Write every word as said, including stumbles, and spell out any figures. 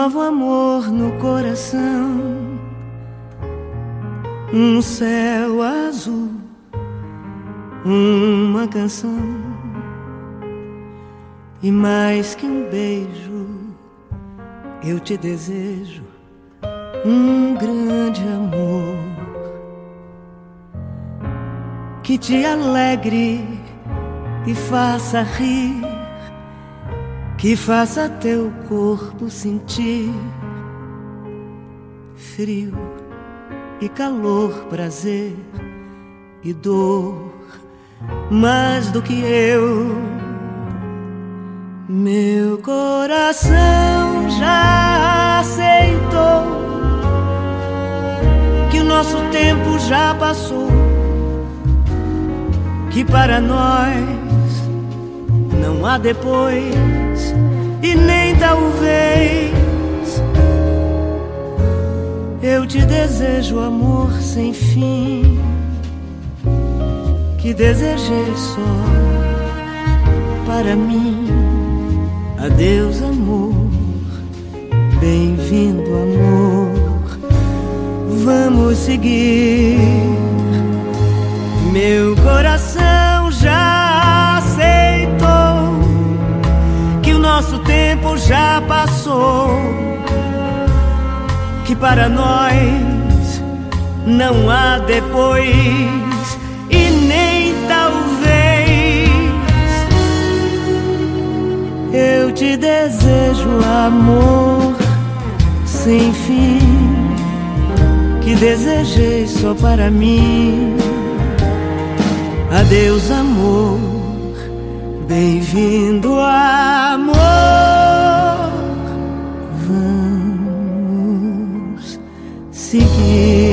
novo amor no coração, um céu azul, uma canção, e mais que um beijo, eu te desejo um grande amor que te alegre e faça rir, que faça teu corpo sentir frio e calor, prazer e dor, mais do que eu. Meu coração já aceitou que o nosso tempo já passou, que para nós não há depois e nem talvez. Eu te desejo amor sem fim, que desejei só para mim. Adeus amor, bem-vindo amor, vamos seguir. Meu coração já aceitou que o nosso tempo já passou, que para nós não há depois e nem talvez. Eu te desejo amor sem fim, que desejei só para mim. Adeus amor, bem-vindo amor, vamos seguir.